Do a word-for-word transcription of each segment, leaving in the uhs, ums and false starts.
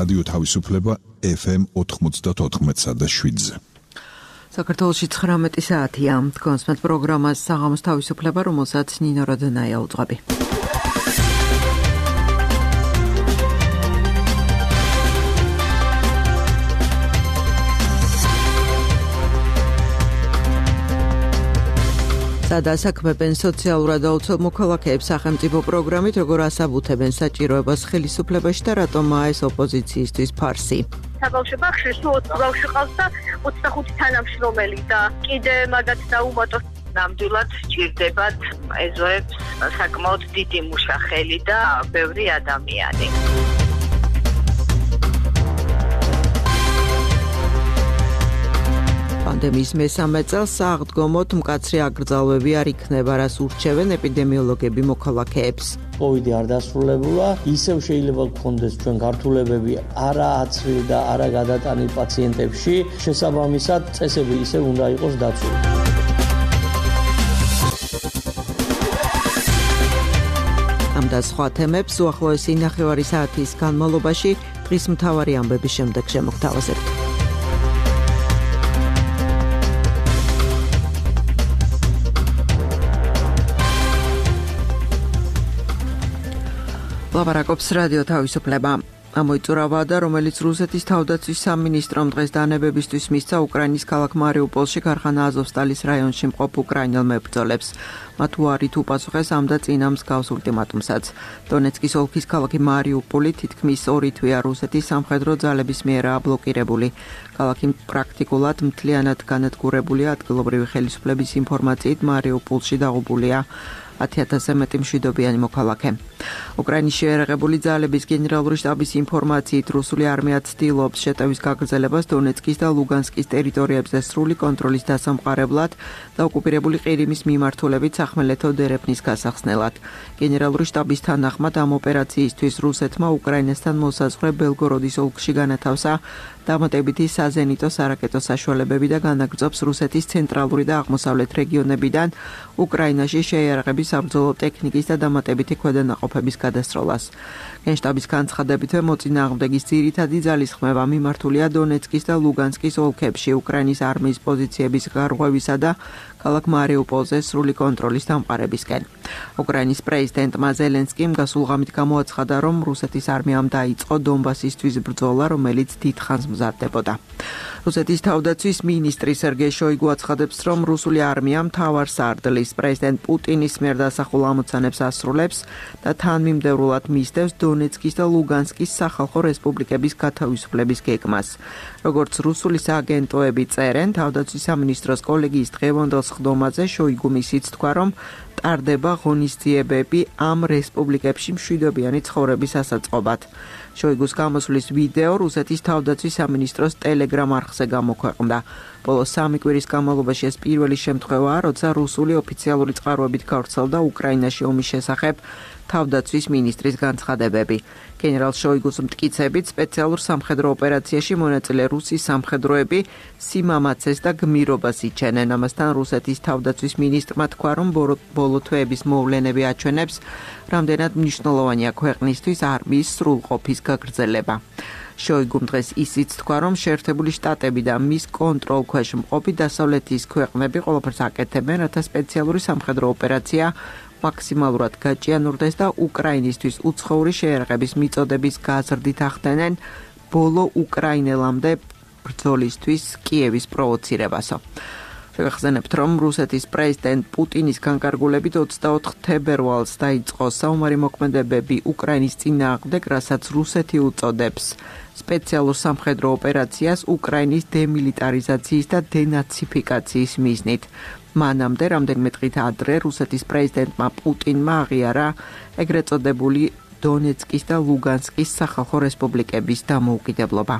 რადიო თავისუფლება ეფ ემ ოთხმოცდაოთხ და შვიდზე. საქართველოში ცხრამეტი საათია. კონსმეთ პროგრამას საღამოს თავისუფლება, რომელსაც ნინო როდენაია უძღვები. სადასაქმებენ სოციალურად აუცილ მოქალაქეებს სახელმწიფო პროგრამით, როგორ ასაბუთებენ საჭიროებას ხელისუფლებაში და რატომაა ეს ოპოზიციისთვის ფარსი. საბავშვო ბაღში ოცი ბავშვი ყავს და ოცდახუთი თანამშრომელი და კიდე მაგათ დაუმატოთ. ნამდვილად სჭირდებათ ეზოებს საკმაოდ დიდი მუშახელი და ბევრი ადამიანი. პანდემიის მესამე წელს საღდგომოდ მკაცრი აკრძალვები არ იქნება, რას ურჩევენ ეპიდემიოლოგები მოქალაქეებს. კოვიდი არ დასრულებულა, ისევ შეიძლება გქონდეს ჩვენ გართულებები არა აცრილ და არა გადატანილ პაციენტებში, შესაბამისად წესები ისევ უნდა იყოს დაცული. ამ და სხვა თემებს უახლოესი ნახევარი საათის განმავლობაში დღის მთავარი ამბების შემდეგ შემოგთავაზებთ. ლაპარაკობს რადიო თავისუფლება. ამოიწურა ვადა, რომელიც რუსეთის თავდაცვის სამინისტრომ დღეს დანებებისთვის მისცა უკრაინის ქალაქ მარიუპოლში ქარხანა აზოვსტალის რაიონში მყოფ უკრაინელ მებრძოლებს. მათ უარით უპასუხეს ამ და წინა მსგავს ულტიმატუმსაც. დონეცკის ოლქის ქალაქი მარიუპოლი თითქმის ორი თვეა რუსეთის სამხედრო ძალების მიერაა ბლოკირებული. ქალაქი პრაქტიკულად მთლიანად განადგურებულია, ადგილობრივი ხელისუფლების ინფორმაციით მარიუპოლში დაღუპულია ათი ათასზე მეტი მშვიდობიანი მოქალაქე. უკრაინის შეერაღებული ძალების გენერალური შტაბის ინფორმაციით რუსული არმია ცდილობს შეტევის გაგრძელებას დონეცკის და ლუგანსკის ტერიტორიებზე სრული კონტროლის დასამყარებლად და ოკუპირებული ყირიმის მიმართულებით სახმელეთო დერეფნის გასახსნელად. გენერალური შტაბის თანახმად ამ ოპერაციისთვის რუსეთმა უკრაინასთან მოსაზღვრე ბელგოროდის ოლქში განათავსა დამატებითი საზენიტო სარაკეტო საშუალებები და განაგრძობს რუსეთის ცენტრალური და აღმოსავლეთ რეგიონებიდან უკრაინაში შეიარაღების საბრძოლო ტექნიკის და დამატებითი ქვედანაყოფების გადასროლას. გენშტაბის განცხადებით, მოწინააღმდეგის ძირითადი ძალისხმევა მიმართულია დონეცკის და ლუგანსკის ოლქებში უკრაინის არმიის პოზიციების გარღვევისა და ქალაქ მარიუპოლზე სრული კონტროლის დამყარებისკენ. უკრაინის პრეზიდენტმა ზელენსკიმ გასულღამით გამოაცხადა, რომ რუსეთის არმიამ დაიწყო დონბასისთვის ბრძოლა, რომელიც დიდხანს მზადდებოდა. რუსეთის თავდაცვის მინისტრი სერგეი შოიგუ აცხადებს, რომ რუსული არმია მთავარ სარდლის პრეზიდენტ პუტინის მიერ დასახულ ამოცანებს ასრულებს და თანმიმდევრულად მისდევს დონეცკის და ლუგანსკის სახალხო რესპუბლიკების გათავისუფლების გეგმას. როგორც რუსული სააგენტოები წერენ, თავდაცვის სამინისტროს კოლეგიის დღევანდელ სხდომაზე შოიგუმ ისიც თქვა, რომ ტარდება ღონისძიებები ამ რესპუბლიკებში მშვიდობიანი ცხოვრების ასაწყობად. შოიგუს გამოსვლის ვიდეო რუსეთის თავდაცვის სამინისტროს ტელეგრამ არხზე გამოქვეყნდა. ბოლო სამი კვირის განმავლობაში ეს პირველი შემთხვევაა, როცა რუსული ოფიციალური წყაროებით გავრცელდა უკრაინაში ომის შესახებ თავდაცვის მინისტრის განცხადებები. გენერალ შოიგუს მტკიცებით, სპეციალურ სამხედრო ოპერაციაში მონაწილე რუსის სამხედროები სიმამაცეს და გმირობას იჩენენ. ამასთან რუსეთის თავდაცვის მინისტრმა თქვა, რომ ბოლო თვეების მოვლენები აჩვენებს, რამდენად მნიშვნელოვანია ქვეყნისთვის არმიის სრულყოფის გაგრძელება. შოიგუმ დღეს ისიც თქვა, რომ შეერთებული შტატები და მის კონტროლ ქვეშ მყოფი დასავლეთის ქვეყნები ყველაფერს აკეთებენ, რათა სპეციალური სამხედრო ოპერაცია მაქსიმალურად გაჭიანურდეს და უკრაინისთვის უცხოური შეერაღების მიწოდების გაზრდით ახდენენ ბოლო უკრაინელამდე ბრძოლისთვის კიევის პროვოცირებასო. შევახსენებთ, რომ რუსეთის პრეზიდენტ პუტინის განკარგულებით ოცდაოთხ თებერვალს დაიწყო საომარი მოქმედებები უკრაინის წინააღმდეგ, რასაც რუსეთი უწოდებს სპეციალურ სამხედრო ოპერაციას უკრაინის დემილიტარიზაციის და დენაციფიკაციის მიზნით. მანამდე რამდენიმე დღით ადრე რუსეთის პრეზიდენტმა პუტინმა აღიარა ეგრეთ წოდებული დონეცკის და ლუგანსკის სახალხო რესპუბლიკების დამოუკიდებლობა.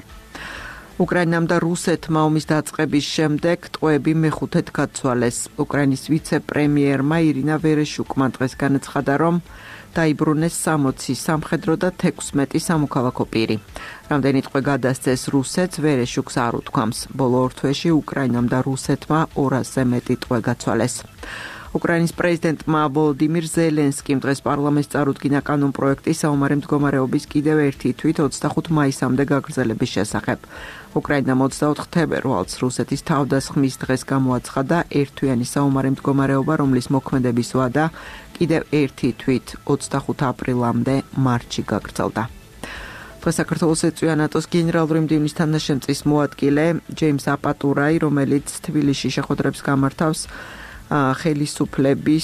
უკრაინამ და რუსეთმა ომის დაწყების შემდეგ ტყვეები მეხუთედ გაცვალეს. უკრაინის ვიცე-პრემიერმა ირინა ვერეშუკმა დღეს განაცხადა, რომ დაიბრუნეს სამოცი სამხედრო და თექვსმეტი სამოქალაქო პირი. რამდენი ტყვე გადასცეს რუსეთს, ვერეშუკს არ უთქვამს. ბოლო ორ თვეში უკრაინამ და რუსეთმა ორასზე მეტი ტყვე გაცვალეს. უკრაინის პრეზიდენტმა ვოლოდიმირ ზელენსკიმ დღეს პარლამენტს წარუდგინა კანონპროექტი საომარი მდგომარეობის კიდევ ერთი თვით ოცდახუთი მაისამდე გაგრძელების შესახებ. უკრაინა ოცდაოთხ თებერვალს რუსეთის თავდასხმის დღეს გამოაცხადა ერთთვიანი საომარი მდგომარეობა, რომლის მოქმედების ვადა კიდევ ერთი თვით ოცდახუთი აპრილამდე მარტში გაგრძელდა. დღეს საქართველოს ეწვია ნატოს გენერალური მდივნის თანაშემწის მოადგილე ჯეიმს აპატურაი, რომელიც თბილისში შეხვედრებს გამართავს ხელისუფლების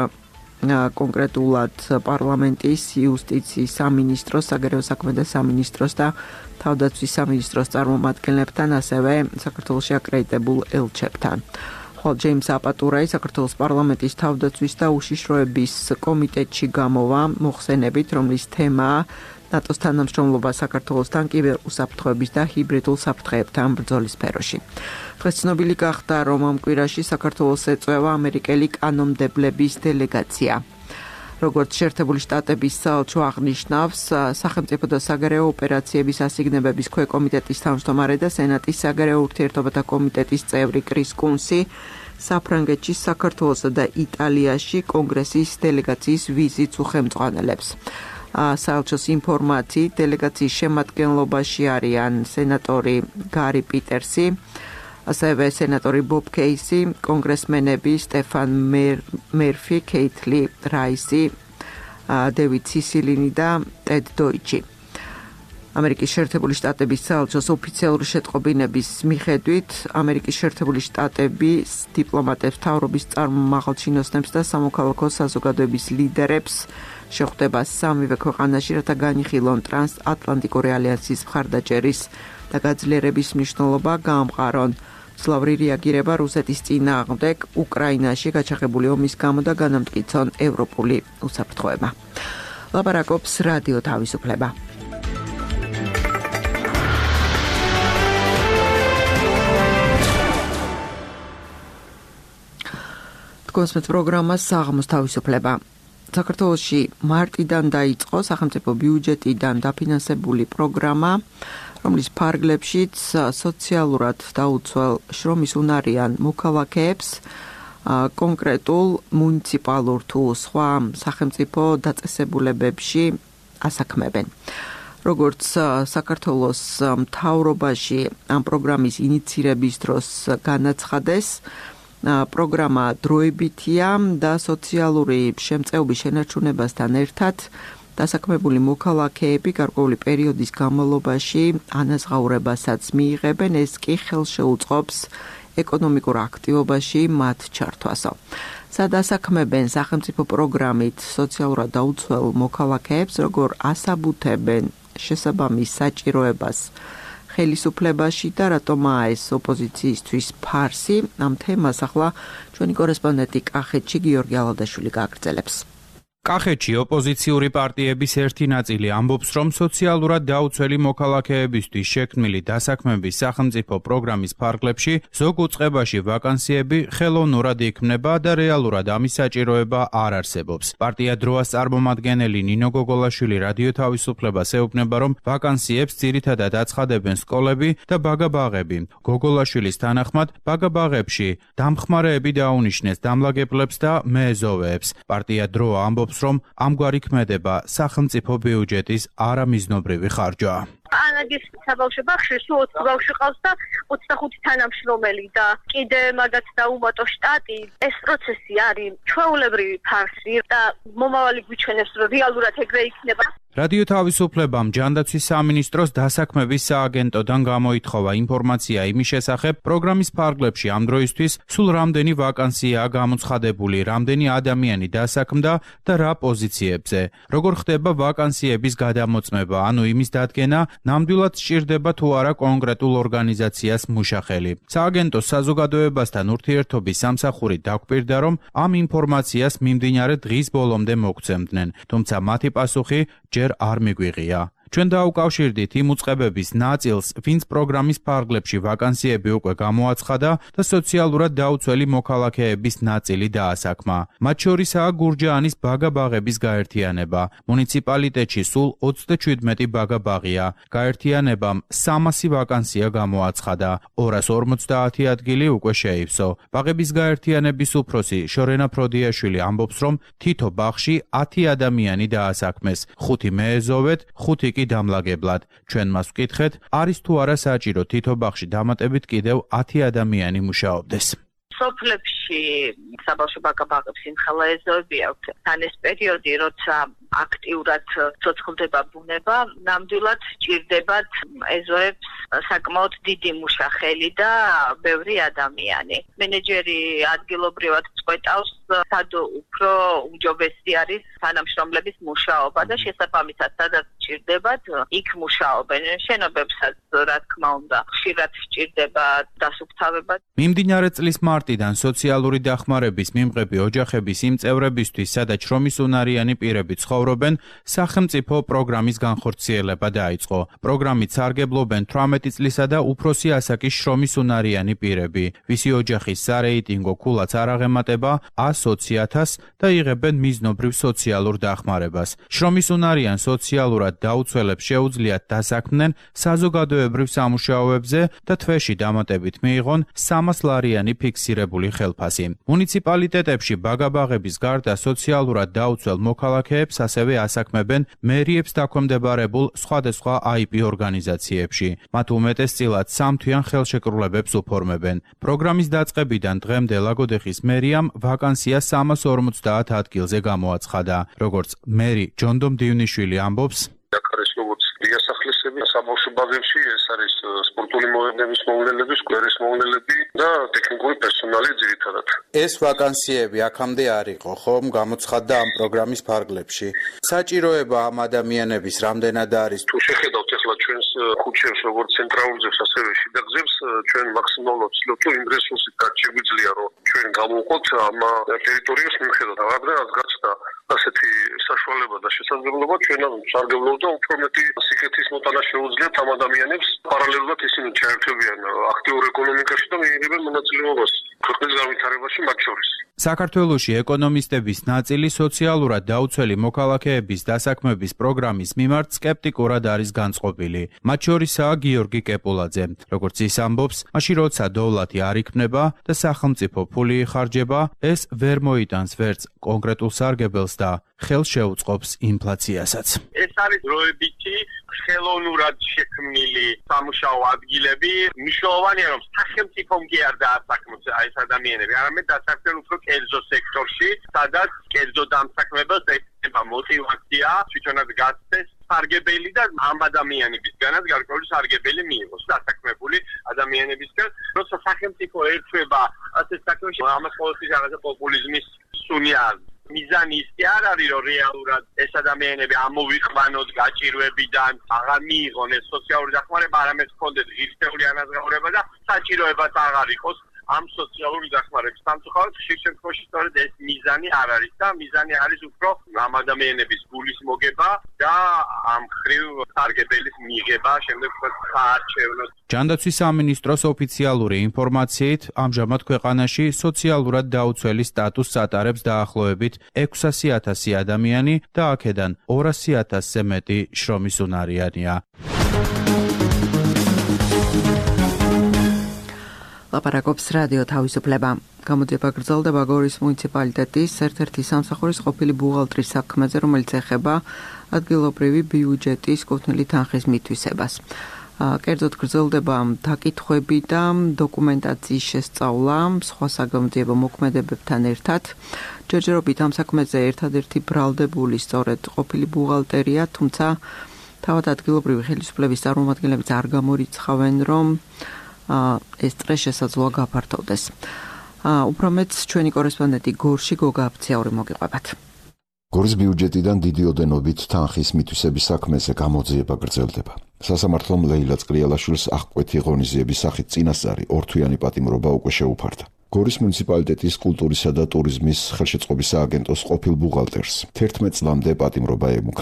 კონკრეტულად პარლამენტის, იუსტიციის სამინისტროს, საგარეო საქმეთა სამინისტროს და თავდაცვის სამინისტროს წარმომადგენლებთან, ასევე საქართველოში აკრედიტებულ ელჩებთან. ხოლო ჯეიმს აპატურაი საქართველოს პარლამენტის თავდაცვის და უშიშროების კომიტეტში გამოვა მოხსენებით, რომლის თემაა ნატოს თანამშრომლობა საქართველოსთან კიბერუსაფრთხოების და ჰიბრიდულ საფრთხეებთან ბრძოლის სფეროში. დღეს ცნობილი გახდა, რომ ამ კვირაში საქართველოს ეწვევა ამერიკელი კანონმდებლების დელეგაცია. როგორც შეერთებული შტატების საელჩო აღნიშნავს, სახელმწიფო და საგარეო ოპერაციების ასიგნებების ქვეკომიტეტის თავმჯდომარე და სენატის საგარეო ურთიერთობათა კომიტეტის წევრი კრის კუნსი საფრანგეთში, საქართველოსა და იტალიაში კონგრესის დელეგაციის ვიზიტს უხელმძღვანელებს. საელჩოს ინფორმაციით, დელეგაციის შემადგენლობაში არიან სენატორი გარი პიერსი, ასევე სენატორი ბობ კეისი, კონგრესმენები სტეფან მერფი, კეითლი რაისი, დევიდ სისილინი და ტედ დოიჩი. ამერიკის შეერთებული შტატების საელჩოს ოფიციალური შეტყობინების მიხედვით, ამერიკის შეერთებული შტატების დიპლომატებს, მთავრობის წარმომაღალჩინოსნებს და სამოქალაქო საზოგადოების ლიდერებს შეხვდება სამივე ქვეყანაში, რათა განიხილონ ტრანსატლანტიკური ალიანსის მხარდაჭერის და გაძლიერების მნიშვნელობა, გაამყარონ მძლავრი რეაგირება რუსეთის წინააღმდეგ უკრაინაში გაჩაღებული ომის გამო და განამტკიცონ ევროპული უსაფრთხოება. ლაპარაკობს რადიო თავისუფლება. თქვენს პროგრამას საღამოს თავისუფლება. საქართველოში მარტიდან დაიწყო სახელმწიფო ბიუჯეტიდან დაფინანსებული პროგრამა, რომლის ფარგლებშიც სოციალურად დაუცველ შრომის უნარიან მოქალაქეებს კონკრეტულ მუნიციპალურ თუ სხვა სახელმწიფო დაწესებულებებში ასაქმებენ. როგორც საქართველოს მთავრობაში ამ პროგრამის ინიცირების დროს განაცხადეს, პროგრამა დროებითია და სოციალური შემწეობის შენარჩუნებასთან ერთად დასაქმებული მოქალაქეები გარკვეული პერიოდის განმავლობაში ანაზღაურებასაც მიიღებენ, ეს კი ხელშეუწყობს ეკონომიკურ აქტივობაში მათ ჩართვასო. სად ასაქმებენ სახელმწიფო პროგრამით სოციალურად დაუცველ მოქალაქეებს, როგორ ასაბუთებენ შესაბამის საჭიროებას ხელისუფლებაში და რატომაა ეს ოპოზიციისთვის ფარსი, ამ თემას ახლა ჩვენი კორესპონდენტი კახეთში გიორგი ალადაშვილი გააგრძელებს. კახეთში ოპოზიციური პარტიების ერთი ნაწილი ამბობს, რომ სოციალურად დაუცველი მოქალაქეებისთვის შექმნილი დასაქმების სახელმწიფო პროგრამის ფარგლებში ზოგ უწყებაში ვაკანსიები ხელოვნურად იქმნება და რეალურად ამის საჭიროება არ არსებობს. პარტია დროას წარმომადგენელი ნინო გოგოლაშვილი რადიო თავისუფლებას ეუბნება, რომ ვაკანსიებს ძირითადად აცხადებენ სკოლები და ბაგაბაღები. გოგოლაშვილის თანახმად, ბაგაბაღებში დამხმარეები დაუნიშნეს დამლაგებლებს და მეეზოვეებს. პარტია დროა ამბობს, რომ ამგვარი ქმედება სახელმწიფო ბიუჯეტის არამიზნობრივი ხარჯაა. ანაგის საბავშვო ბაღში სულ ოცი ბავშვი ყავს და ოცდახუთი თანამშრომელი და კიდე მაგათ დაუმატო შტატი. ეს პროცესი არის ჩვეულებრივი ფარსი და მომავალი გვიჩვენებს, რომ რეალურად ეგრე იქნება. რადიო თავისუფლებამ ჯანდაცვის სამინისტროს დასაქმების სააგენტოდან გამოითხოვა ინფორმაცია იმის შესახებ, პროგრამის ფარგლებში ამ დროისთვის სულ რამდენი ვაკანსიაა გამოცხადებული, რამდენი ადამიანი დასაქმდა და რა პოზიციებზე. როგორ ხდება ვაკანსიების გადამოწმება, ანუ იმის დადგენა, ნამდვილად სჭირდება თუ არა კონკრეტულ ორგანიზაციას მუშახელი. სააგენტოს საზოგადოებასთან ურთიერთობის სამსახური დაგვპირდა, რომ ამ ინფორმაციას მიმდინარე დღის ბოლომდე მოგცემდნენ, თუმცა მათი პასუხი ჯერ არ მიგვიღია. ჩვენ დაუკავშირდით იმ უწყებების ნაწილს, ვინც პროგრამის ფარგლებში ვაკანსიები უკვე გამოაცხადა და სოციალურად დაუცველი მოქალაქეების ნაწილი დაასაქმა. მათ შორისაა გურჯაანის ბაგა-ბაღების გაერთიანება. მუნიციპალიტეტში სულ ოცდაჩვიდმეტი ბაგა-ბაღია. გაერთიანებამ სამასი ვაკანსია გამოაცხადა. ორას ორმოცდაათი ადგილი უკვე შეივსო. ბაღების გაერთიანების უფროსი შორენა ფროდიაშვილი ამბობს, რომ თითო ბაღში ათი ადამიანი დაასაქმეს, ხუთი მეეზოვეთ, ხუთი კი დამლაგებლად. ჩვენ მას ვკითხეთ, არის თუ არა საჭირო თითო ბაღში დამატებით კიდევ ათი ადამიანი მუშაობდეს. სოფლებში საბავშვო ბაგა-ბაღებს იმხელა ეზოები აქვთ. თან ეს პერიოდი, როცა აქტიურად ცოცხლდება ბუნება, ნამდვილად ჭირდებათ ეზოებს საკმაოდ დიდი მუშახელი და ბევრი ადამიანი. მენეჯერი ადგილობრივად წყვეტავს, სად უფრო უმჯობესი არის თანამშრომლების მუშაობა და შესაბამისად, სადაც ჭირდებათ, იქ მუშაობენ. შენობებსაც, რა თქმა უნდა, ხშირად სჭირდება დასუფთავება. მიმდინარე წლის მარტიდან სოციალური დახმარების მიმღები ოჯახების იმ წევრებისთვის, სადაც შრომისუნარიანი პირები ცხოვრობენ, სახელმწიფო პროგრამის განხორციელება დაიწყო. პროგრამით სარგებლობენ თვრამეტი წლისა და უფროსი ასაკის შრომისუნარიანი პირები, ვისი ოჯახის სარეიტინგო ქულაც არ აღემატება ას ოცი ათასს და იღებენ მიზნობრივ სოციალურ დახმარებას. შრომისუნარიან სოციალურად დაუცველებს შეუძლიათ დასაქმდნენ საზოგადოებრივ სამუშაოებზე და თვეში დამატებით მიიღონ სამას ლარიანი ფიქსირებული ხელფასი. მუნიციპალიტეტებში ბაგა-ბაღების გარდა სოციალურად დაუცველ მოქალაქეებს ასევე ასაქმებენ მერიებს დაქვემდებარებულ სხვადასხვა აი პი ორგანიზაციებში. მათ უმეტესწილად სამთვიან ხელშეკრულებებს უფორმებენ. პროგრამის დაწყებიდან დღემდე ლაგოდეხის მერიამ ვაკანსია სამას ორმოცდაათ ადგილზე გამოაცხადა. როგორც მერი ჯონდომ დივნიშვილი ამბობს, არის როგორც დიასახლისები საბავშვო ბაღებში, ეს არის სპორტული მოედნების მოვლენების, სკვერის მოვლენები და ტექნიკური პერსონალი ძირითადად. ეს ვაკანსიები აქამდე არ იყო, ხომ, გამოცხადდა ამ პროგრამის ფარგლებში. საჭიროება ამ ადამიანების რამდენად არის? თუ შეხედავთ ახლა ჩვენს ქუჩებს, როგორც ცენტრალურ გზებს, ასევე შიდა გზებს, ჩვენ მაქსიმალურად ვცდილობთ, რომ იმ რესურსით რაც შეგვიძლია, რომ ჩვენ გავუყოთ ამ ტერიტორიას მიუხედავად რადგან გაჩნდა ასეთი საშუალება და შესაძლებლობა, ჩვენ სარგებლობთ და უფრო მეტი სიკეთის მოტანა შეუძლიათ ამ ადამიანებს პარალელურად ისინი ჩაერთვებიან აქტიურ ეკონომიკაში და მიიღებენ მონაწილეობას ქვეყნის განვითარებაში მათ შორის. საქართველოში ეკონომისტების ნაწილი სოციალურად დაუცველი მოქალაქეების დასაქმების პროგრამის მიმართ სკეპტიკურად არის განწყობილი. მათ შორისაა გიორგი კეპულაძე. როგორც ის ამბობს, მაშინ როცა დოვლათი არ იქმნება და სახელმწიფო ფული იხარჯება, ეს ვერ მოიტანს ვერც კონკრეტულ სარგებელს და ხელს შეუწყობს ინფლაციასაც. ეს არის დროებითი ხელოვნურად შექმნილი სამუშაო ადგილები. მნიშვნელოვანია, რომ სახელმწიფომ კი არ დაასაქმოს ეს ადამიანები, არამედ დასაქმდნენ უფრო კერძო სექტორში, სადაც კერძო დამსაქმებელს ექნება мотивация, თვითონაც გაცდეს სარგებელი და ამ ადამიანებისგანაც გარკვეული სარგებელი მიიღოს დასაქმებული ადამიანებისგან. როცა სახელმწიფო ერთვება ასეთ საქმეში, ამას ყოველთვის რაღაცა პოპულიზმის სუნი არის. მიზანი ის კი არ არის, რომ რეალურად ეს ადამიანები ამოვიყვანოთ გაჭირვებიდან, აღარ მიიღონ ეს სოციალური დახმარება, არამედ ჰქონდეთ ღირსეული ანაზღაურება და საჭიროებაც აღარ იყოს ამ სოციალური დახმარების. სამწუხაროდ ხშირ შემთხვევაში სწორედ ეს მიზანი არ არის და მიზანი არის უფრო ამ ადამიანების გულის მოგება და ამ ხრივ სარგებელის მიღება, შემდეგ საარჩევნო. ჯანდაცვის სამინისტროს ოფიციალური ინფორმაციით, ამჟამად ქვეყანაში სოციალურად დაუცველი სტატუსს ატარებს დაახლოებით ექვსასი ათასი ადამიანი და აქედან ორასი ათასზე მეტი შრომისუნარიანია. ლაპარაკობს რადიო თავისუფლება. გამოძიება გრძელდება გორის მუნიციპალიტეტის ერთ-ერთი სამსახურის ყოფილი ბუღალტრის საქმეზე, რომელიც ეხება ადგილობრივი ბიუჯეტის კუთვნილი თანხის მითვისებას. კერძოდ გრძელდება დაკითხვები და დოკუმენტაციის შესწავლა სხვა საგამოძიებო მოქმედებებთან ერთად. ჯერჯერობით ამ საქმეზე ერთადერთი ბრალდებული სწორედ ყოფილი ბუღალტერია, თუმცა თავად ადგილობრივი ხელისუფლების წარმომადგენლებიც არ გამორიცხავენ, რომ ეს წრე შესაძლოა გაფართოვდეს. უფრო მეც ჩვენი კორესპონდენტი გორში გოგა აფციაური მოგიყვებათ. გორის ბიუჯეტიდან დიდი ოდენობით თანხის მითვისების საქმეზე გამოძიება გრძელდება. სასამართლომ ლეილა წკრიალაშვილს აღკვეთი ღონისძიების სახით წინასწარი ორთვიანი პატიმრობა უკვე შეუფარდა. გორის მუნიციპალიტეტის კულტურისა და ტურიზმის ხელშეწყობის სააგენტოს ყოფილ ბუღალტერს თერთმეტ წლამდე პატიმრობა ემუქრება.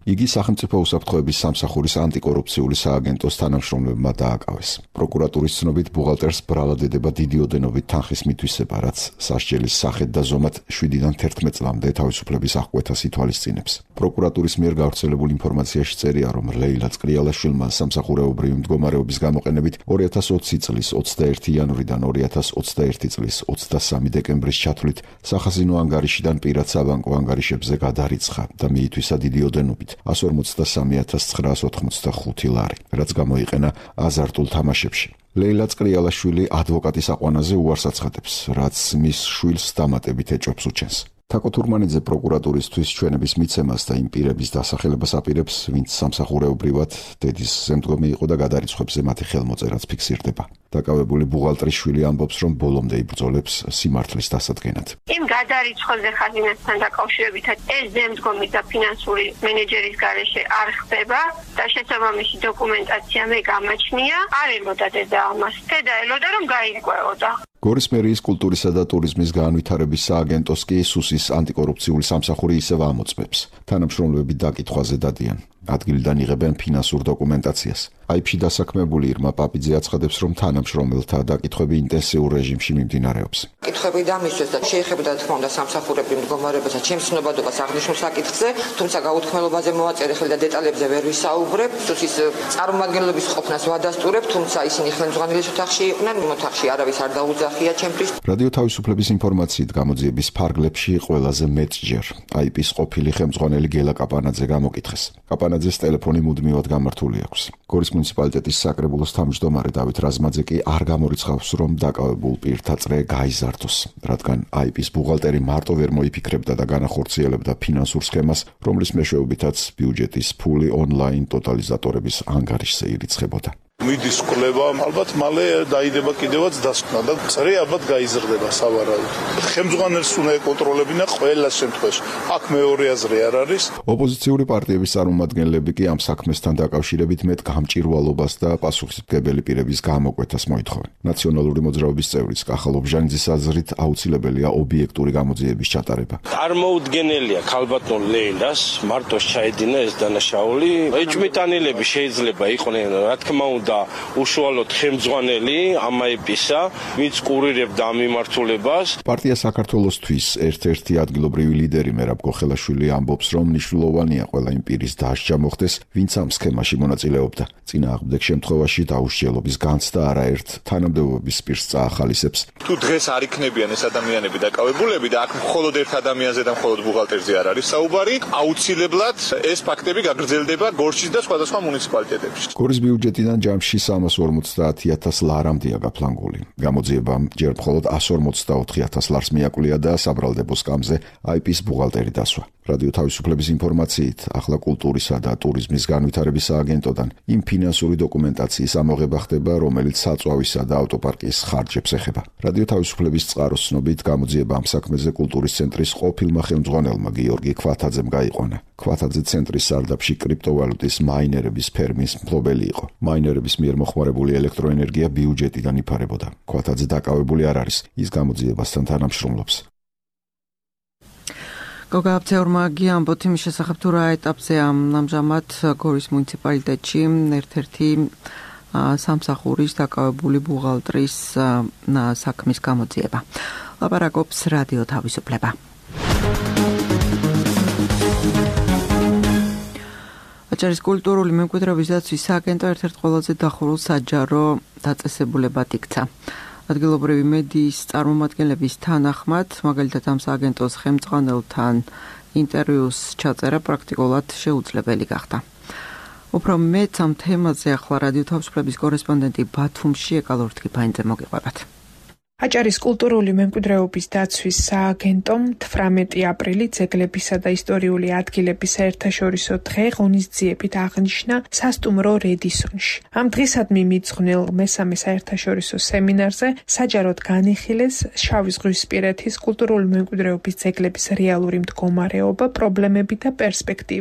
იგი სახელმწიფო უსაფრთხოების სამსახურის ანტიკორუფციული სააგენტოს თანამშრომლებმა დააკავეს. პროკურატურის ცნობით ბუღალტერს ბრალად ედება დიდი ოდენობით თანხის მითვისება, რაც სასჯელის სახედ და ზომად შვიდიდან თერთმეტ წლამდე თავისუფლების აღკვეთას ითვალისწინებს. პროკურატურის მიერ გავრცელებულ ინფორმაციაში წერია, რომ ლეილა წყრიალაშვილმა სამსახურეობრივი მდგომარეობის გამოყენებით ორი ათას ოცი წლის ოცდაერთი იანვრიდან ორი ათას ოცდაერთი წლის ოცდასამი დეკემბრის ჩათვლით სახაზინო ანგარიშიდან პირად საბანკო ანგარიშებზე გადარიცხა და მიითვისა დიდი ოდენობით εκατს ორმოცდასამი ათას ცხრაას ოთხმოცდახუთი ლარი, რაც გამოიყენა აზარტულ თამაშებში. ლეილა წყრიალაშვილი ადვოკატის აყვანაზე უარს აცხადებს, რაც მის შვილს დამატებით ეჭვებს უჩენს. თაკო თურმანიძე პროკურატურისთვის ჩვენების მიცემას და იმ პირების დასახელებას აპირებს, ვინც სამსახურეობრივად დედის ზემდგომი იყო და გადარიცხვებზე მათი ხელმოწერაც ფიქსირდება. დაკავებული ბუღალტრის შვილი ამბობს, რომ ბოლომდე იბრძოლებს სიმართლის დასადგენად. იმ გადარიცხვაზე ხაზინასთან დაკავშირებითაც ეს ზემდგომი და ფინანსური მენეჯერის გარეშე არ ხდება და შესაბამისი დოკუმენტაცია მე გამაჩნია, არ ელოდა დედა ამას. დედა ელოდა რომ გაირკვეოდა. გორის მერიის კულტურისა და ტურიზმის განვითარების სააგენტოს კი სუსის ანტიკორუფციული სამსახური ისევ ამოწმებს. თანამშრომლები დაკითხვაზე დადიან. ადგილიდან იღებენ ფინანსურ დოკუმენტაციას. აიფში დასაქმებული ირმა პაპიძე აცხადებს, რომ თანამშრომელთა დაკითხვები ინტენსიურ რეჟიმში მიმდინარეობს. კითხვები დამისვეს და შეეხებოდა თქმა უნდა სამსახურებრივ მდგომარეობასა ჩემს ცნობადობას აღნიშნულ საკითხზე, თუმცა გაუთქმელობაზე მოვაწერე ხელი და დეტალებზე ვერ ვისაუბრებ. სუსის წარმომადგენლობის ყოფნას ვადასტურებ, თუმცა ისინი ხელმძღვანელის ოთახში იყვნენ, იმ ოთახში არავის არ დაუძახია ჩემთვის. რადიო თავისუფლების ინფორმაციით გამოძიების ფარგლებში ყველაზე მეტჯერ აიპის ყოფილი ხელმძღვანელი გელა კაპანაძე გამოკითხეს. კაპანაძეს ტელეფონი მუდმივად გამართული აქვს. გორის მუნიციპალიტეტის საკრებულოს თავმჯდომარე დავით რაზმაძე კი არ გამორიცხავს, რომ დაკავებულ პირთა წრე გაიზარდოს, რადგან აიპის ბუღალტერი მარტო ვერ მოიფიქრებდა და განახორციელებდა ფინანსურ სქემას, რომლის მეშვეობითაც ბიუჯეტის ფული ონლაინ ტოტალიზატორების ანგარიშზე ირიცხებოდა. მიდის კვლევა, ალბათ მალე დაიდება კიდევაც დასკვნა და წრე ალბათ გაიზრდება სავარაუდოდ. ხელმძღვანელს უნდა ეკონტროლებინა ყველა შემთხვევაში. აქ მეორე აზრი არ არის. ოპოზიციური პარტიების წარმომადგენლები კი ამ საქმესთან დაკავშირებით მეტ გამჭირვალობას და პასუხისმგებელი პირების გამოკვეთას მოითხოვენ. ნაციონალური მოძრაობის წევრის კახალ ობჟანიძის აზრით აუცილებელია ობიექტური გამოძიების ჩატარება. წარმოუდგენელია ქალბატონ ლეილას მარტოს ჩაედინა ეს დანაშაული. ეჭვმიტანილები შეიძლება იყვნენ, რა თქმა უნდა, უშუალოდ ხელმძღვანელი ამ აიპისა, ვინც კურირებდა ამ მიმართულებას. პარტია საქართველოსთვის ერთ-ერთი ადგილობრივი ლიდერი მერაბ გოხელაშვილი ამბობს, რომ მნიშვნელოვანია ყველა იმ პირის დასჯა მოხდეს, ვინც ამ სქემაში მონაწილეობდა. წინააღმდეგ შემთხვევაში დაუსჯელობის განცდა არაერთ თანამდებობის პირს წაახალისებს. თუ დღეს არ იქნებიან ეს ადამიანები დაკავებულები და აქ მხოლოდ ერთ ადამიანზე და მხოლოდ ბუღალტერზე არ არის საუბარი, აუცილებლად ეს ფაქტები გაგრძელდება გორშის და სხვადასხვა მუნიციპალიტეტებში. გორის ბიუჯეტიდან ჯამში სამას ორმოცდაათი ათას ლარამდეა გაფლანგული. გამოძიებამ ჯერ მხოლოდ εκατს ორმოცდაოთხი ათას ლარს მიაკვლია და საბრალდებო სკამზე აიპის ბუღალტერი დასვა. რადიო თავისუფლების ინფორმაციით, ახლა კულტურისა და ტურიზმის განვითარების სააგენტოდან იმ ფინანსური დოკუმენტაციის ამოღება ხდება, რომელიც საწვავისა და ავტოპარკის ხარჯებს ეხება. რადიო თავისუფლების წყაროს ცნობით, გამოძიება ამ საქმეზე კულტურის ცენტრის ყოფილმა ხელმძღვანელმა გიორგი ქვათაძემ გაიყვანა. ქვათაძე ცენტრის სარდაფში კრიპტოვალუტის მაინერების ფერმის მფლობელი იყო. მაინერების მიერ მოხმარებული ელექტროენერგია ბიუჯეტიდან იფარებოდა. ქვათაძე დაკავებული არ არის, ის გამოძიებასთან თანამშრომლობს. გოგაბცეურმა ამბობთ იმის შესახებ, თუ რა ეტაპზე ამჟამად გორის მუნიციპალიტეტში ერთ-ერთი სამსახურის დაკავებული ბუღალტრის საქმის გამოძიება. ლაპარაკობს რადიო თავისუფლება. აჭარის კულტურული მემკვიდრეობის დაცვის სააგენტო ერთ-ერთ ყველაზე დახურულ საჯარო დაწესებულებად იქცა. ადგილობრივი მედიის წარმომადგენლების თანახმად, მაგალითად ამ სააგენტოს ხელმძღვანელთან ინტერვიუს ჩაწერა პრაქტიკულად შეუძლებელი გახდა. უფრო მეტ ამ თემაზე ახლა რადიო თავისუფლების კორესპონდენტი ბათუმში ეკალორთგი ფაინძე მოგიყვებათ. აჭარის კულტურული მემკვიდრეობის დაცვის სააგენტომ თვრამეტი აპრილი ძეგლებისა და ისტორიული ადგილების საერთაშორისო დღე ღონისძიებით აღნიშნა სასტუმრო რედისონში. ამ დღისადმი მიძღვნილ მესამე საერთაშორისო სემინარზე საჯაროდ განიხილეს შავიზღვისპირეთის კულტურული მემკვიდრეობის ძეგლების რეალური მდგომარეობა, პრობლემები და პერსპექტივები.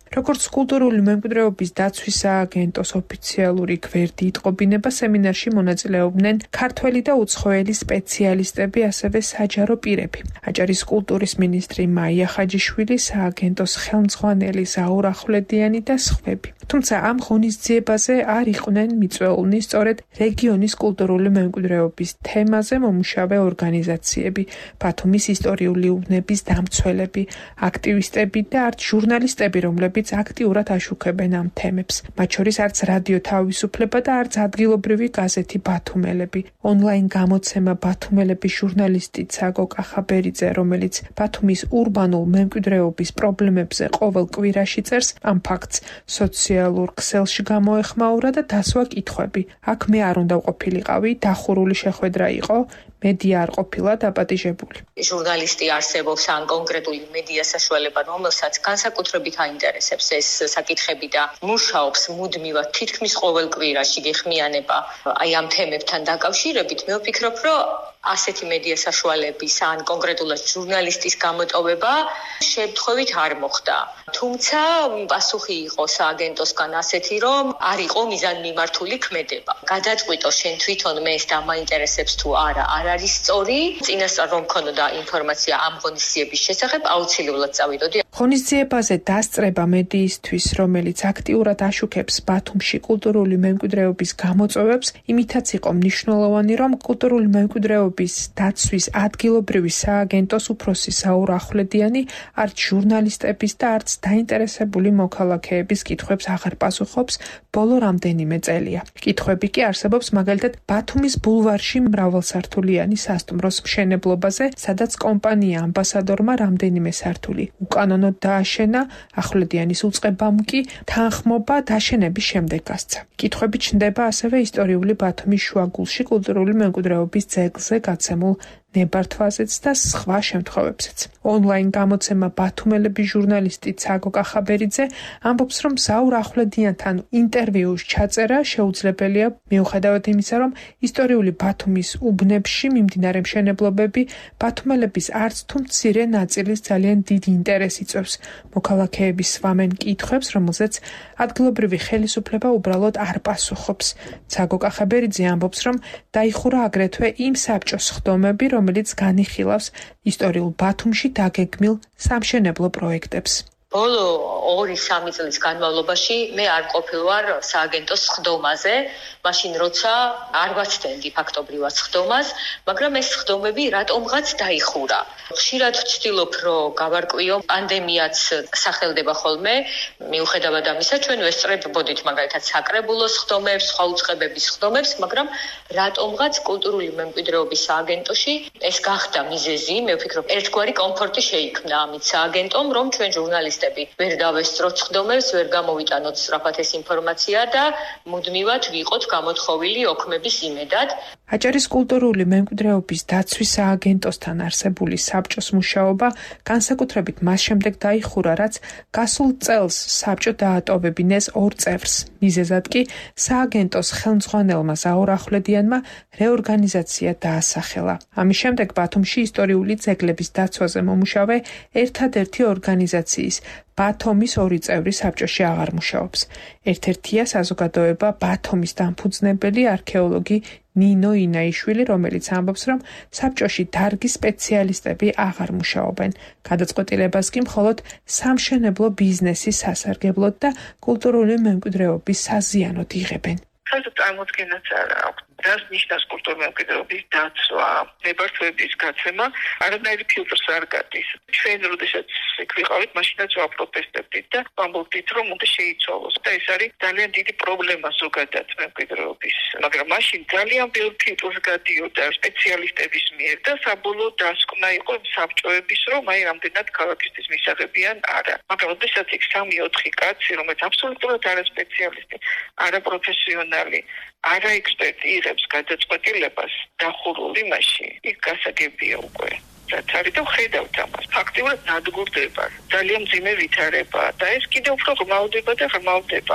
როგორც კულტურული მემკვიდრეობის დაცვის სააგენტოს ოფიციალური გვერდი იტყობინება, სემინარში მონაწილეობდნენ ქართველი და უცხოელი სპეციალისტები, ასევე საჯარო პირები. აჭარის კულტურის მინისტრი მაია ხაჯიშვილი, სააგენტოს ხელმძღვანელი ზაურ ახვლედიანი და სხვები. თუმცა ამ ღონისძიებაზე არ იყვნენ მიწვეულნი სწორედ რეგიონის კულტურული მემკვიდრეობის თემაზე მომუშავე ორგანიზაციები, ბათუმის ისტორიული უბნების დამცველები, აქტივისტები და არც ჟურნალისტები, რომლებიც აქტიურად აშუქებენ ამ თემებს. მათ შორის არც რადიო თავისუფლება და არც ადგილობრივი გაზეთი ბათუმელები. ონლაინ გამოცემა ბათუმელების ჟურნალისტი ცაგო კახაბერიძე, რომელიც ბათუმის ურბანულ მემკვიდრეობის პრობლემებზე ყოველ კვირაში წერს, ამ ფაქტს სოციალურ ქსელში გამოეხმაურა და დასვა კითხვები. აქ მე არ უნდა ყოფილიყავი, დახურული შეხვედრა იყო, მედია არ ყოფილა დაპატიჟებული. ჟურნალისტი არსებობს ან კონკრეტული მედია საშუალება, რომელსაც განსაკუთრებით აინტერესებს ეს საკითხები და მუშაობს მუდმივად თითქმის ყოველ კვირაში გეხმიანება აი ამ თემებთან დაკავშირებით, მე ვფიქრობ, რომ ასეთი მედია საშუალების ან კონკრეტულად ჟურნალისტის გამოტოვება შემთხვევით არ მოხდა. თუმცა პასუხი იყო სააგენტოსგან ასეთი, რომ არ იყო მიზანმიმართული ქმედება. გადაწყვიტო შენ თვითონ მეს დამაინტერესებს თუ არა, არ არის სწორი, წინასწარ რომ მქონოდა ინფორმაცია ამ ღონისძიების შესახებ, აუცილებლად წავიდოდი. ღონისძიებაზე დასწრება მედიისთვის, რომელიც აქტიურად აშუქებს ბათუმში კულტურული მემკვიდრეობის გამოწვევებს, იმითაც იყო მნიშვნელოვანი, რომ კულტურული მემკვიდრეობის დაცვის ადგილობრივი სააგენტოს უფროსი ზაურ ახვლედიანი არც ჟურნალისტების და არც დაინტერესებული მოქალაქეების კითხვებს აღარ პასუხობს ბოლო რამდენიმე წელია. კითხვები კი არსებობს მაგალითად ბათუმის ბულვარში მრავალსართულიანი სასტუმროს მშენებლობაზე, სადაც კომპანია ამბასადორმა რამდენიმე სართული უკანონოდ დააშენა, ახვლედიანის უწყებამ კი თანხმობა დაშენების შემდეგ გასცა. კითხვები ჩნდება ასევე ისტორიული ბათუმის შუაგულში კულტურული მემკვიდრეობის ძეგლზე გაცემულ ნებართვაზეც და სხვა შემთხვევებზეც. ონლაინ გამოცემა ბათუმელების ჟურნალისტი ცაგო კახაბერიძე ამბობს, რომ ზაურ ახვლედიანთან ინტერვიუს ჩაწერა შეუძლებელია მიუხედავად იმისა, რომ ისტორიული ბათუმის უბნებში მიმდინარე მშენებლობები ბათუმელების არც თუ მცირე ნაწილის ძალიან დიდი ინტერესი იწვევს. მოქალაქეები სვამენ კითხვებს, რომელზეც ადგილობრივი ხელისუფლება უბრალოდ არ პასუხობს. ცაგო კახაბერიძე ამბობს, რომ დაიხურა აგრეთვე იმ საბჭოს ხდომები, რომელიც განიხილავს ისტორიულ ბათუმში დაგეგმილ სამშენებლო პროექტებს. ბოლო ორი-სამი წლის განმავლობაში მე არ ყოფილვარ სააგენტოს ხდომაზე, მაშინ როცა არ ვაცდენდი ფაქტობრივად ხდომას, მაგრამ ეს ხდომები რატომღაც დაიხურა. ხშირად ვცდილობ, რომ გავარკვიო, პანდემიაც სახელდება ხოლმე, მიუხედავად ამისა, ჩვენ ვესწრებოდით მაგალითად საკრებულოს ხდომებს, სხვა უწყებების ხდომებს, მაგრამ რატომღაც კულტურული მემკვიდრეობის სააგენტოში ეს გახდა მიზეზი, მე ვფიქრობ, ერთგვარი კომფორტი შეიქმნა ამით სააგენტომ, რომ ჩვენ ჟურნალისტები ვერ დავესწროთ ხდომებს, ვერ გამოვიტანოთ სწრაფად ეს ინფორმაცია და მუდმივად ვიყოთ გამოთხოვილი ოქმების იმედად. აჭარის კულტურული მემკვიდრეობის დაცვის სააგენტოსთან არსებული საბჭოს მუშაობა განსაკუთრებით მას შემდეგ დაიხურა, რაც გასულ წელს საბჭო დაატოვებინეს ორ წევრს. მიზეზად კი სააგენტოს ხელმძღვანელმა ზაურ ახვლედიანმა რეორგანიზაცია დაასახელა. ამის შემდეგ ბათუმში ისტორიული ძეგლების დაცვაზე მომუშავე ერთადერთი ორგანიზაციის ბათუმის ორი წევრი საბჭოში აღარ მუშაობს. ერთ-ერთია საზოგადოება ბათუმის დამფუძნებელი არქეოლოგი ნინო ინაიშვილი, რომელიც ამბობს, რომ საბჭოში დარგის სპეციალისტები აღარ მუშაობენ. გადაწყვეტილებას კი მხოლოდ სამშენებლო ბიზნესის სასარგებლოდ და კულტურული მემკვიდრეობის საზიანოდ იღებენ. საერთოდ წარმოდგენაც არ აქვს. რას ნიშნავს კულტურული მემკვიდრეობის დაცვა, ნებართვების გაცემა, არანაირი ფილტრს არ გადის. ჩვენ როდესაც ეგ ვიყავით, მაშინაც ვაპროტესტებდით და ვამბობდით, რომ უნდა შეიცვალოს და ეს არის ძალიან დიდი პრობლემა ზოგადად მემკვიდრეობის. მაგრამ მაშინ ძალიან ბევრი ფილტრს გადიოდა სპეციალისტების მიერ და საბოლოო დასკვნა იყო საბჭოების, რომ აი რამდენად ქალაქისთვის მისაღებიან არა. მაგრამ როდესაც იქ სამი-ოთხი კაცი, რომელიც აბსოლუტურად არა სპეციალისტი, არა პროფესიონალი, არა ექსპერტი იღებს გადაწყვეტილებას დახურული მასში, იქ გასაგებია უკვე. რაც არის და ხედავთ ამას. ფაქტიურად ნადგურდება, ძალიან მძიმე ვითარება და ეს კიდევ უფრო ღრმავდება და ღრმავდება.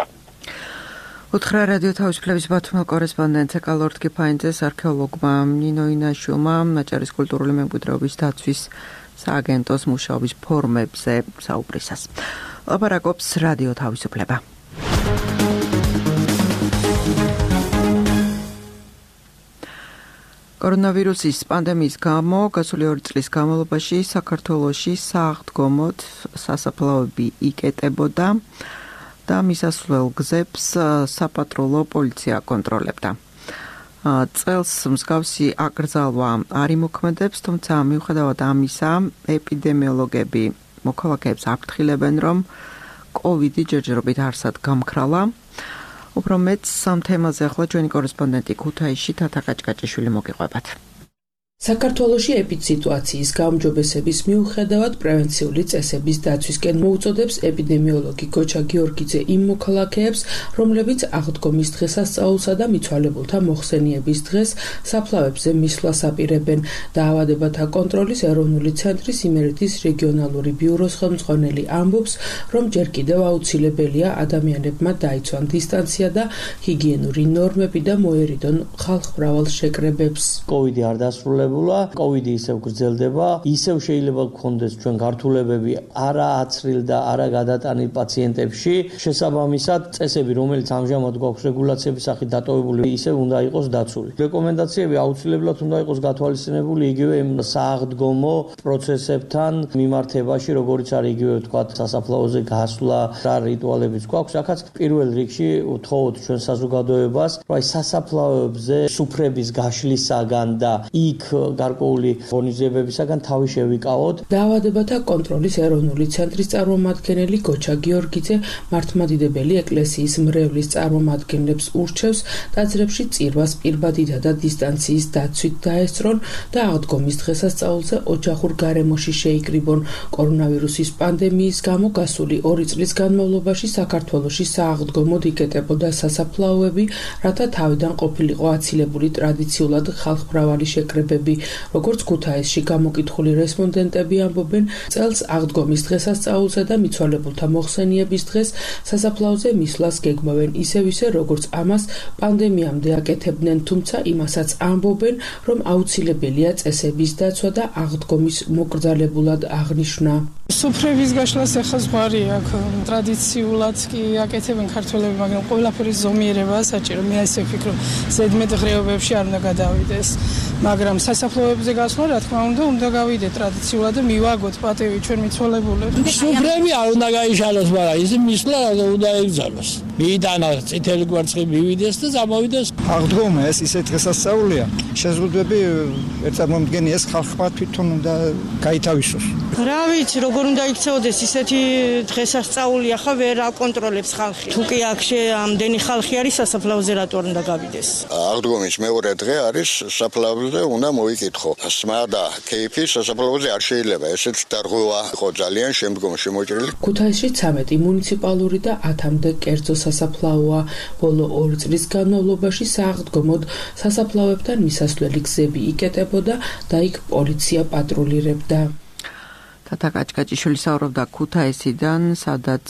უთხრა რადიო თავისუფლების ბათუმელ კორესპონდენტ ეკალორდ კიფაინძეს არქეოლოგმა ნინო ინაშვილმა აჭარის კულტურული მემკვიდრეობის დაცვის სააგენტოს მუშაობის ფორმებზე საუბრისას. ლაპარაკობს რადიო თავისუფლება. კორონავირუსის პანდემიის გამო გასული ორი წლის განმავლობაში საქართველოში სააღდგომოდ სასაფლაოები იკეტებოდა და მისასვლელ გზებს საპატრულო პოლიცია კონტროლებდა. წელს მსგავსი აკრძალვა არ იმოქმედებს, თუმცა მიუხედავად ამისა, ეპიდემიოლოგები მოქალაქეებს აფრთხილებენ, რომ კოვიდი ჯერჯერობით არსად გამქრალა. უფრო მეტს სამ თემაზე ახლა ჩვენი კორესპონდენტი ქუთაისში თათა კაჭკაჭიშვილი მოგიყვებათ. საქართველოში ეპიდსიტუაციის გაუმჯობესების მიუხედავად პრევენციული წესების დაცვისკენ მოუწოდებს ეპიდემიოლოგი გოჩა გიორგიძე იმ მოქალაქეებს, რომლებიც აღდგომის დღესასწაულსა და მიცვალებულთა მოხსენიების დღეს საფლავებზე მისვლას აპირებენ. დაავადებათა კონტროლის ეროვნული ცენტრის იმერეთის რეგიონალური ბიუროს ხელმძღვანელი ამბობს, რომ ჯერ კიდევ აუცილებელია ადამიანებმა დაიცვან დისტანცია და ჰიგიენური ნორმები და მოერიდონ ხალხმრავალ შეკრებებს. კოვიდი არ დასრულებულა, კოვიდი ისევ გრძელდება, ისევ შეიძლება გქონდეს ჩვენ გართულებები არა აცრილ და არა გადატანილ პაციენტებში. შესაბამისად, წესები, რომელიც ამჟამად გვაქვს რეგულაციების სახით დატოვებული, ისევ უნდა იყოს დაცული. რეკომენდაციები აუცილებლად უნდა იყოს გათვალისწინებული იგივე იმ სააღდგომო პროცესებთან მიმართებაში, როგორც არის იგივე ვთქვათ, სასაფლაოზე გასვლა, რა რიტუალებიც გვაქვს, რახაც პირველ რიგში ვთხოვოთ ჩვენ საზოგადოებას, რომ აი სასაფლაოებზე სუფრების გაშლისაგან და იქ გარკვეული ღონისძიებებისაგან თავი შევიკავოთ. დაავადებათა კონტროლის ეროვნული ცენტრის წარმომადგენელი გოჩა გიორგიძე მართლმადიდებელი ეკლესიის მრევლის წარმომადგენლებს ურჩევს ტაძრებში წირვას პირბადითა და დისტანციის დაცვით დაესწრონ და აღდგომის დღესასწაულზე ოჯახურ გარემოში შეიკრიბონ. კორონავირუსის პანდემიის გამო გასული ორი წლის განმავლობაში საქართველოში სააღდგომოდ იკეტებოდა სასაფლაოები, რათა თავიდან ყოფილიყო აცილებული ტრადიციულად ხალხმრავალი შეკრებები. როგორც ქუთაისში გამოკითხული რესპონდენტები ამბობენ, წელს აღდგომის დღესასწაულზე და მიცვალებულთა მოხსენიების დღეს სასაფლაოზე მისვლას გეგმავენ ისევ ისე, როგორც ამას პანდემიამდე აკეთებდნენ, თუმცა იმასაც ამბობენ, რომ აუცილებელია წესების დაცვა და აღდგომის მოკრძალებულად აღნიშვნა. სუფრების გაშლას ახლა ზღვარი აქვს. ტრადიციულად კი აკეთებენ ქართველები, მაგრამ ყველაფერი ზომიერება საჭირო. მე ასე ვფიქრობ, ზედმეტ ღრეობებში არ უნდა გადავიდეს. მაგრამ სასაფლაოებზე გასვლა, რა თქმა უნდა, უნდა გავიდე ტრადიციულად და მივაგოთ პატივი ჩვენ მიცვალებულებს. სუფრები არ უნდა გაიშალოს, მაგრამ ის მისვლა უნდა ეკრძალოს. მიიტანა წითელი კვერცხი მივიდეს და წამოვიდეს. აღდგომა ეს ისე დღესასწაულია. შეზღუდვები ერთ წარმომადგენელს ეს ხალხმა თვითონ უნდა გაითავისოს. რა ვიცი, როგორ უნდა იქცეოდეს ისეთი დღესასწაული, ახლა ვერ აკონტროლებს ხალხი. თუ კი აქ ამდენი ხალხი არის სასაფლაოზე რატო არ უნდა გავიდეს? აღდგომის მეორე დღე არის საფლავზე უნდა მოიკითხო. სმა და კეიფი სასაფლაოზე არ შეიძლება. ესეც დარღვევა იყო ძალიან შემდგომ შემოჭრილი. ქუთაისში ცამეტი მუნიციპალური და ათამდე კერძო სასაფლაოა. ბოლო ორი წლის განმავლობაში სააღდგომოდ სასაფლაოებთან მისასვლელი გზები იკეტებოდა და იქ პოლიცია პატრულირებდა. თათა კაჭკაჭიშვილი საუბრობდა ქუთაისიდან, სადაც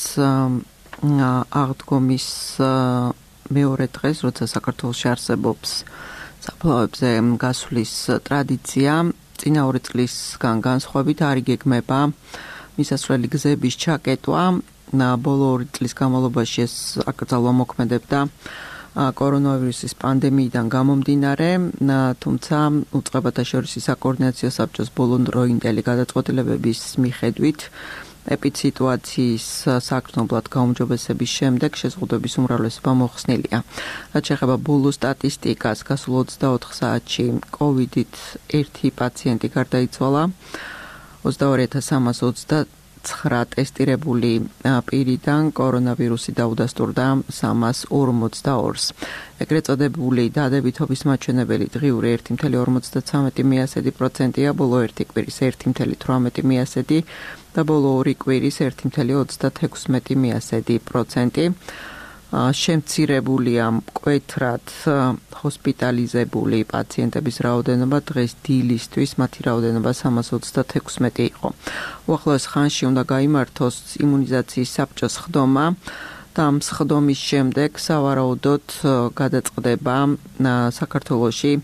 აღდგომის მეორე დღეს, როცა საქართველოში არსებობს საფლავებზე გასვლის ტრადიცია, წინა ორი წლისგან განსხვავებით არ იგეგმება მისასვლელი გზების ჩაკეტვა. ბოლო ორი წლის განმავლობაში ეს აკრძალვა მოქმედებდა კორონავირუსის პანდემიიდან გამომდინარე, თუმცა უწყებათა შორისი საკოორდინაციო საბჭოს ბოლოდროინდელი გადაწყვეტილებების მიხედვით ეპიდსიტუაციის საგრძნობლად გაუმჯობესების შემდეგ შეზღუდვების უმრავლესობა მოხსნილია. რაც შეეხება ბოლო სტატისტიკას, გასულ ოცდაოთხ საათში კოვიდით ერთი პაციენტი გარდაიცვალა, ოცდაორი ათას სამას ოცდაცხრა ტესტირებული პირიდან კორონავირუსი დაუდასტურდა სამას ორმოცდაორს. ეგრეთ წოდებული დადებითობის მაჩვენებელი დღიური ერთი კoma ორმოცდაცამეტი პროცენტია, ბოლო ერთი კვირის ერთი კoma თვრამეტი და ბოლო ორი კვირის ერთი კoma ოცდათექვსმეტი პროცენტი. შემცირებულია მკვეთრად ჰოსპიტალიზებული პაციენტების რაოდენობა, დღეს დილისთვის მათი რაოდენობა სამას ოცდათექვსმეტი იყო. უახლოეს ხანში უნდა გაიმართოს იმუნიზაციის საბჭოს ხდომა და ამ ხდომის შემდეგ სავარაუდოდ გადაწყდება საქართველოში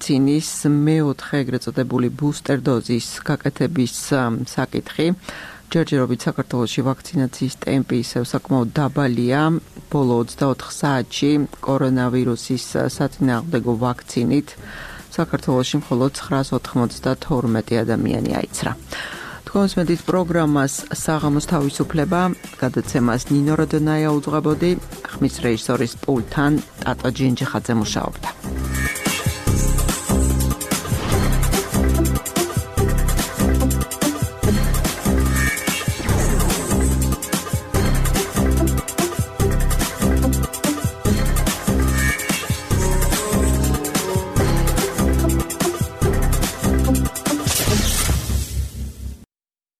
ვაქცინის მეოთხე ეგრეთ წოდებული ბუსტერ დოზის გაკეთების საკითხი. ჯერჯერობით საქართველოში ვაქცინაციის ტემპი ისევ საკმაოდ დაბალია. ბოლო ოცდაოთხ საათში კორონავირუსის საწინააღმდეგო ვაქცინით საქართველოში მხოლოდ ცხრაას ოთხმოცდათორმეტი ადამიანი აიცრა. თქვენს მედიის პროგრამას საღამოს თავისუფლება გადაცემას ნინო როდონაია უძღვებოდი, ხმის რეჟისორის პულტთან ტატო ჯინჯიხაძე მუშაობდა.